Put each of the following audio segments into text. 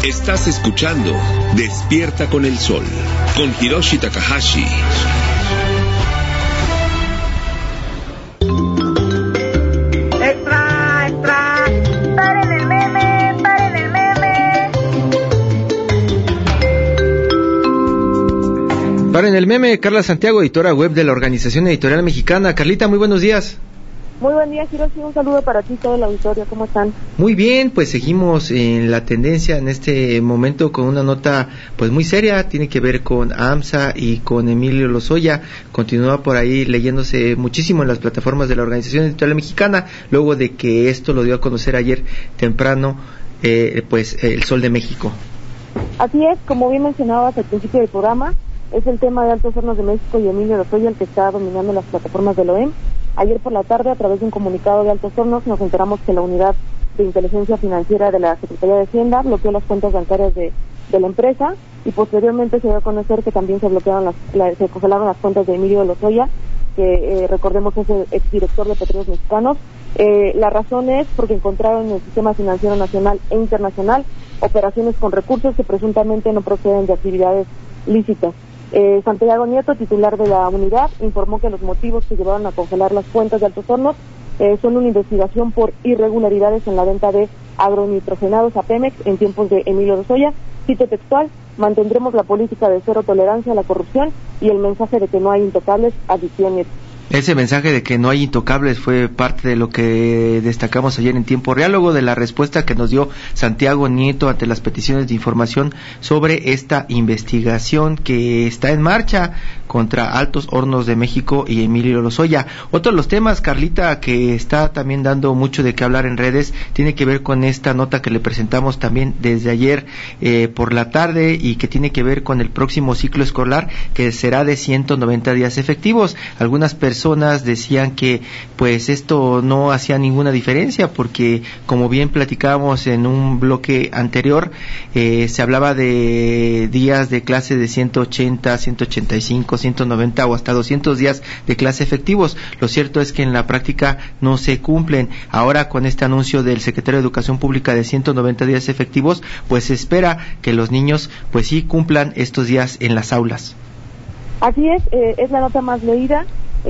Estás escuchando Despierta con el Sol, con Hiroshi Takahashi. ¡Extra, extra! ¡Paren el meme! ¡Paren el meme! Paren el meme, Carla Santiago, editora web de la Organización Editorial Mexicana. Carlita, muy buenos días. Muy buen día, Hiroshi, un saludo para ti y todo el auditorio, ¿cómo están? Muy bien, pues seguimos en la tendencia en este momento con una nota pues muy seria, tiene que ver con AMSA y con Emilio Lozoya, continúa por ahí leyéndose muchísimo en las plataformas de la Organización Editorial Mexicana, luego de que esto lo dio a conocer ayer temprano, pues El Sol de México. Así es, como bien mencionabas al principio del programa, es el tema de Altos Hornos de México y Emilio Lozoya el que está dominando las plataformas del OEM. Ayer por la tarde, a través de un comunicado de Altos Hornos, nos enteramos que la Unidad de Inteligencia Financiera de la Secretaría de Hacienda bloqueó las cuentas bancarias de la empresa y posteriormente se dio a conocer que también se bloquearon se congelaron las cuentas de Emilio Lozoya, que recordemos es el exdirector de Petróleos Mexicanos. La razón es porque encontraron en el sistema financiero nacional e internacional operaciones con recursos que presuntamente no proceden de actividades lícitas. Santiago Nieto, titular de la unidad, informó que los motivos que llevaron a congelar las cuentas de Altos Hornos son una investigación por irregularidades en la venta de agronitrogenados a Pemex en tiempos de Emilio Lozoya. Cito textual: mantendremos la política de cero tolerancia a la corrupción y el mensaje de que no hay intocables, adiciones. Ese mensaje de que no hay intocables fue parte de lo que destacamos ayer en tiempo real, luego de la respuesta que nos dio Santiago Nieto ante las peticiones de información sobre esta investigación que está en marcha contra Altos Hornos de México y Emilio Lozoya. Otro de los temas, Carlita, que está también dando mucho de qué hablar en redes, tiene que ver con esta nota que le presentamos también desde ayer por la tarde y que tiene que ver con el próximo ciclo escolar, que será de 190 días efectivos. Algunas personas decían que pues esto no hacía ninguna diferencia porque, como bien platicábamos en un bloque anterior, se hablaba de días de clase de 180, 185, 190 o hasta 200 días de clase efectivos. Lo cierto es que en la práctica no se cumplen. Ahora, con este anuncio del secretario de Educación Pública de 190 días efectivos, pues se espera que los niños pues sí cumplan estos días en las aulas. Así es la nota más leída.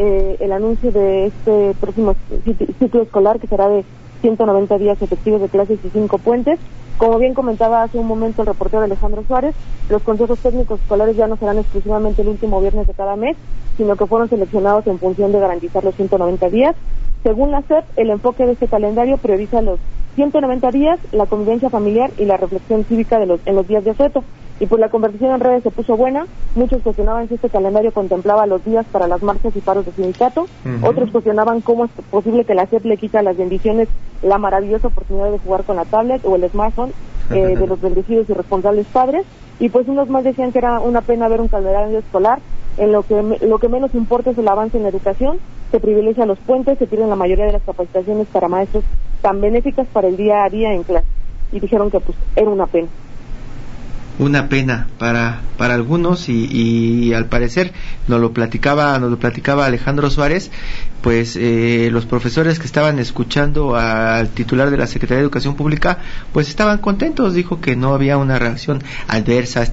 El anuncio de este próximo ciclo escolar, que será de 190 días efectivos de clases y 5 puentes. Como bien comentaba hace un momento el reportero Alejandro Suárez, los consejos técnicos escolares ya no serán exclusivamente el último viernes de cada mes, sino que fueron seleccionados en función de garantizar los 190 días. Según la SEP, el enfoque de este calendario prioriza los 190 días, la convivencia familiar y la reflexión cívica en los días de asueto. Y pues la conversación en redes se puso buena. Muchos cuestionaban si este calendario contemplaba los días para las marchas y paros de sindicato. Otros cuestionaban cómo es posible que la SEP le quita a las bendiciones la maravillosa oportunidad de jugar con la tablet o el smartphone de los bendecidos y responsables padres. Y pues unos más decían que era una pena ver un calendario escolar en lo que menos importa es el avance en la educación. Se privilegia los puentes, se pierden la mayoría de las capacitaciones para maestros tan benéficas para el día a día en clase. Y dijeron que pues era una pena. Una pena para algunos y al parecer nos lo platicaba Alejandro Suárez, pues los profesores que estaban escuchando al titular de la Secretaría de Educación Pública pues estaban contentos. Dijo que no había una reacción adversa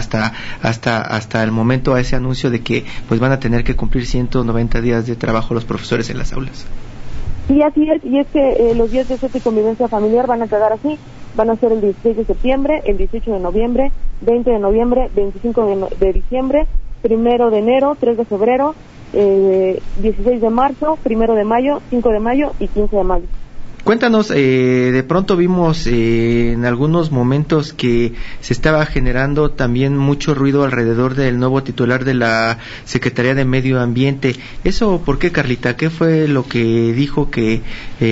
hasta el momento a ese anuncio de que pues van a tener que cumplir 190 días de trabajo los profesores en las aulas. Sí, así es, y es que los días de asueto y convivencia familiar van a quedar así. Van a ser el 16 de septiembre, el 18 de noviembre, 20 de noviembre, 25 de diciembre, 1 de enero, 3 de febrero, 16 de marzo, 1 de mayo, 5 de mayo y 15 de mayo. Cuéntanos, de pronto vimos en algunos momentos que se estaba generando también mucho ruido alrededor del nuevo titular de la Secretaría de Medio Ambiente. ¿Eso por qué, Carlita? ¿Qué fue lo que dijo que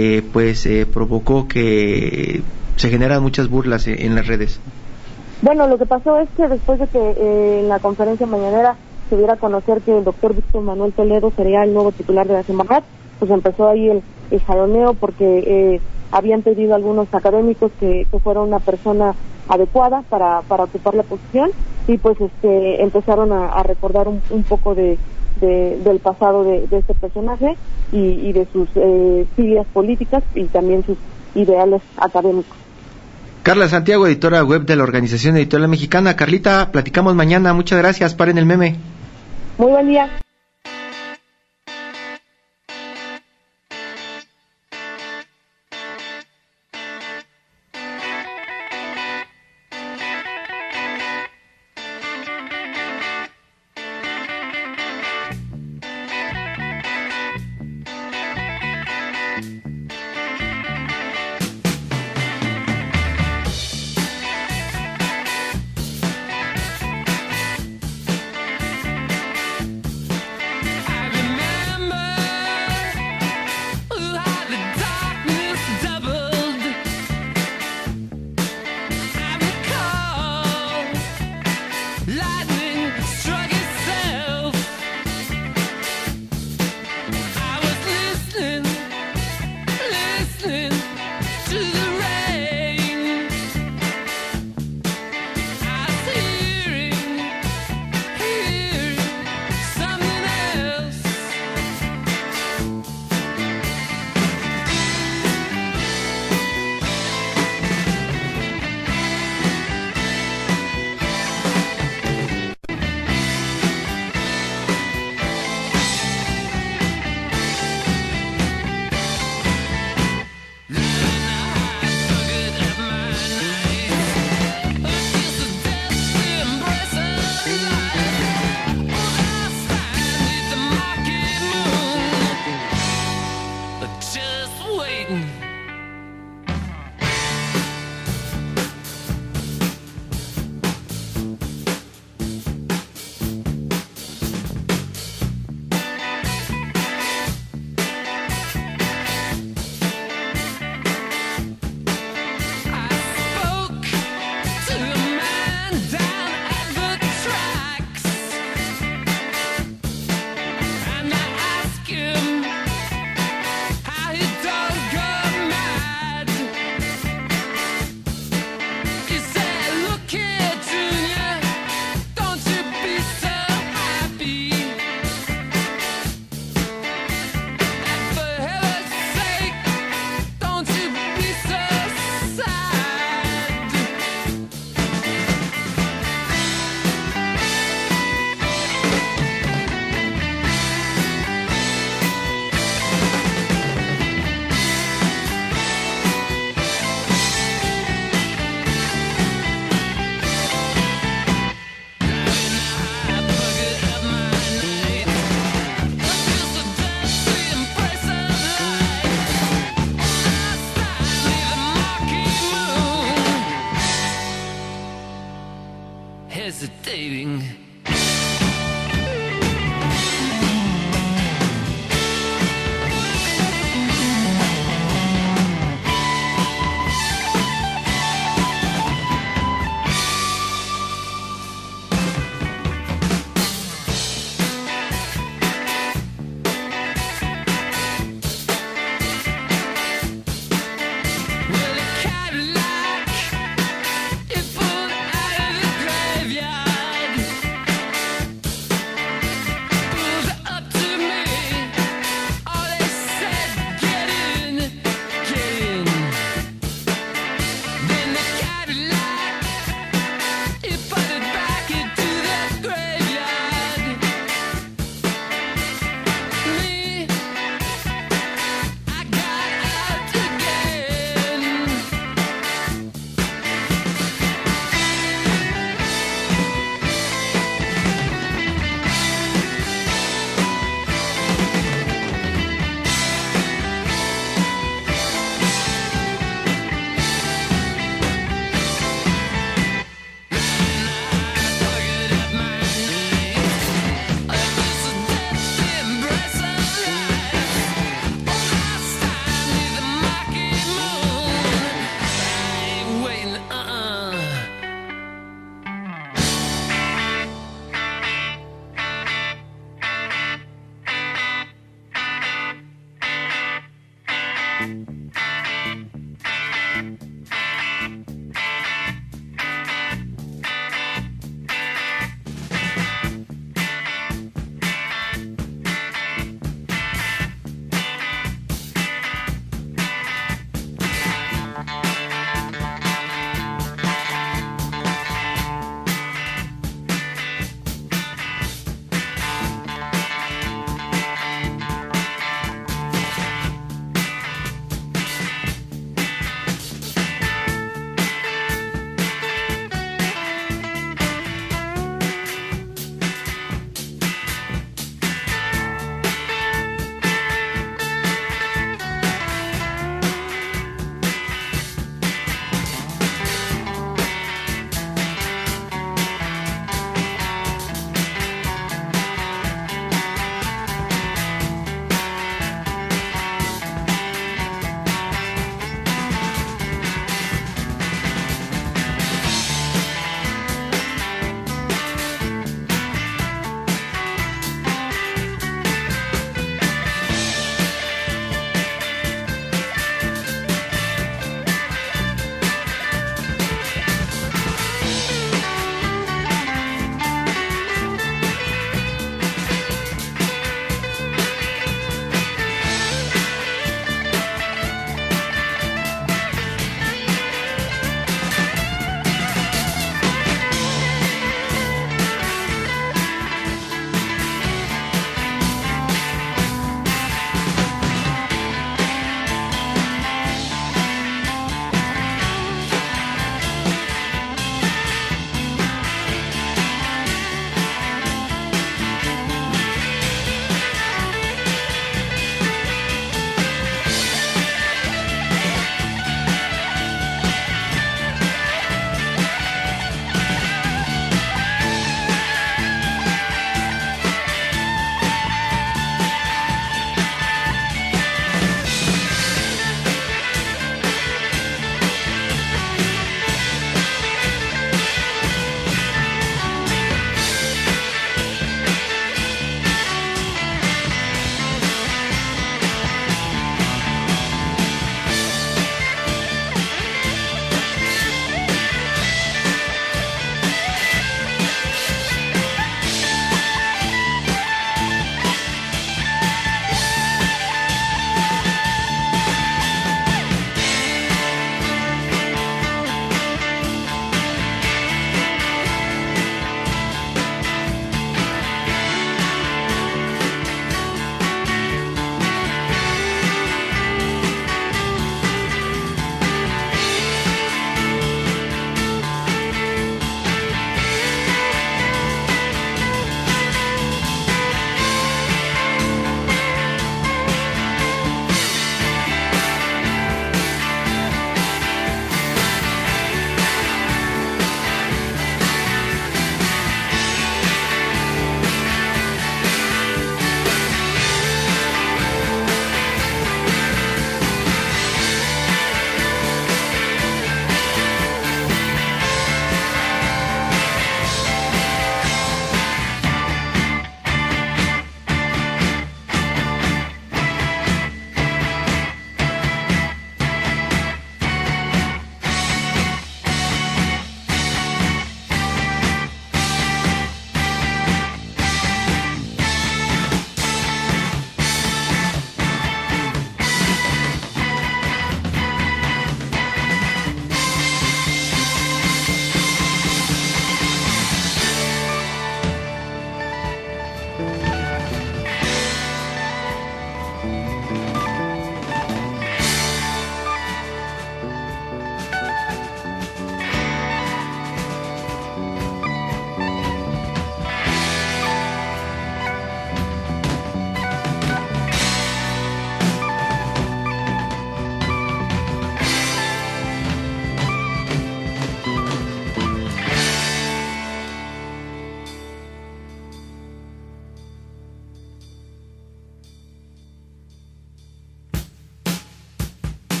provocó que se generan muchas burlas en las redes? Bueno, lo que pasó es que después de que en la conferencia mañanera se diera a conocer que el doctor Víctor Manuel Toledo sería el nuevo titular de la Semarnat, pues empezó ahí el jaloneo porque habían pedido algunos académicos que fuera una persona adecuada para ocupar la posición y pues empezaron a recordar un poco del pasado de este personaje y de sus filias políticas y también sus ideales académicos. Carla Santiago, editora web de la Organización Editorial Mexicana. Carlita, platicamos mañana. Muchas gracias. Paren el meme. Muy buen día. Hesitating.